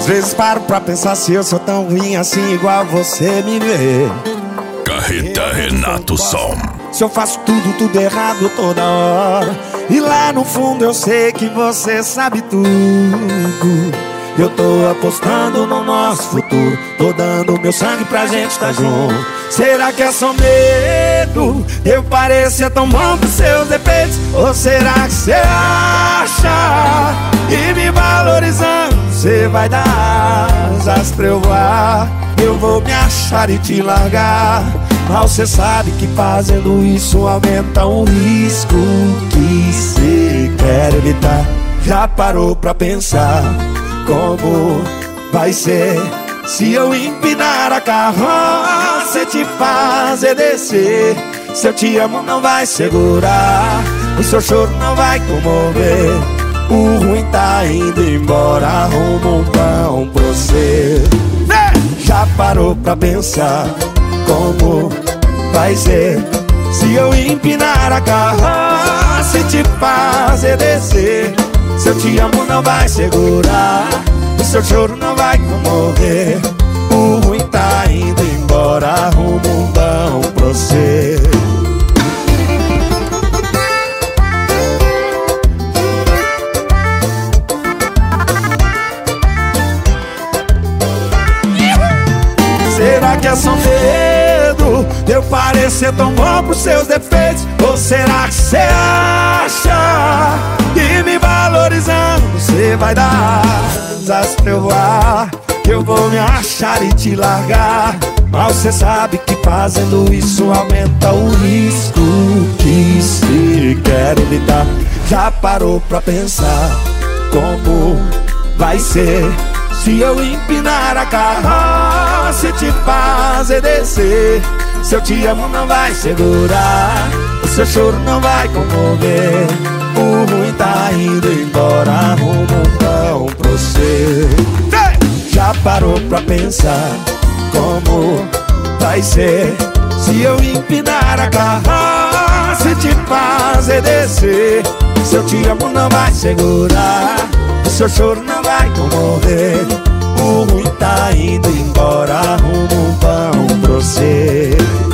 Às vezes paro pra pensar se eu sou tão ruim assim, igual você me vê. Carreta Renato Som. Se eu faço tudo errado toda hora, e lá no fundo eu sei que você sabe tudo. Eu tô apostando no nosso futuro, tô dando meu sangue pra gente estar junto. Será que é só medo? Eu parecer tão bom pros seus defeitos? Ou será que você acha que me valorizando você vai dar asas pra eu voar? Eu vou me achar e te largar, mas você sabe que fazendo isso aumenta um risco que você quer evitar. Já parou pra pensar como vai ser se eu empinar a carroça e te fazer descer? Se eu te amo não vai segurar, o seu choro não vai comover. O ruim tá indo embora, arruma um pão pra você. Já parou pra pensar como vai ser se eu empinar a carroça e te fazer descer? Se eu te amo não vai segurar, o seu choro não vai comover. O ruim tá indo embora, arruma um pão pra você. Será que é só medo de eu parecer tão bom pros seus defeitos? Ou será que você acha que me valorizando você vai dar asas pra eu voar? Eu vou me achar e te largar, mas você sabe que fazendo isso aumenta o risco que se quer evitar. Já parou pra pensar como vai ser se eu empinar a carroça e te fazer descer? Se eu te amo não vai segurar, o seu choro não vai comover. O ruim tá indo embora, arruma um pão pra você. Já parou pra pensar como vai ser se eu empinar a carroça e te fazer descer? Se eu te amo não vai segurar, o seu choro não vai comover. O ruim tá indo embora, arruma um pão pra você.